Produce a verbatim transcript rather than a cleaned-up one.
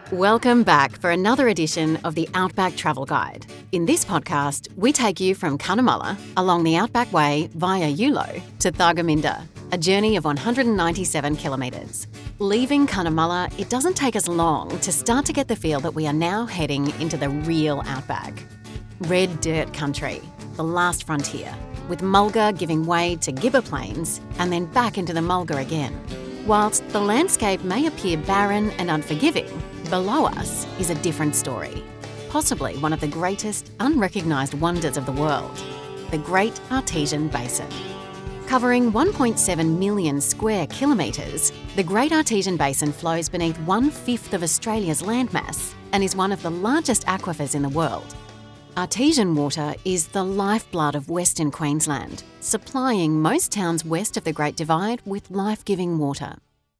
Welcome back for another edition of the Outback Travel Guide. In this podcast, we take you from Cunnamulla along the Outback Way via Yulo to Thargomindah, a journey of one hundred ninety-seven kilometres. Leaving Cunnamulla, it doesn't take us long to start to get the feel that we are now heading into the real outback. Red dirt country, the last frontier, with mulga giving way to gibber plains and then back into the mulga again. Whilst the landscape may appear barren and unforgiving, below us is a different story, possibly one of the greatest unrecognised wonders of the world, the Great Artesian Basin. Covering one point seven million square kilometres, the Great Artesian Basin flows beneath one-fifth of Australia's landmass and is one of the largest aquifers in the world. Artesian water is the lifeblood of Western Queensland, supplying most towns west of the Great Divide with life-giving water.